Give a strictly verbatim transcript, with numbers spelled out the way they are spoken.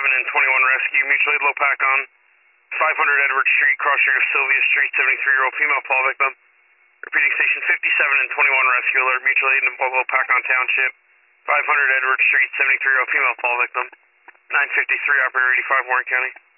and twenty-one rescue, mutual aid Lopakon, five hundred Edward Street, cross street of Sylvia Street, seventy-three-year-old female fall victim. Repeating station fifty-seven and twenty-one rescue alert, mutual aid in Lopakon Township, five hundred Edward Street, seventy-three-year-old female fall victim. nine fifty-three, operator eighty-five, Warren County.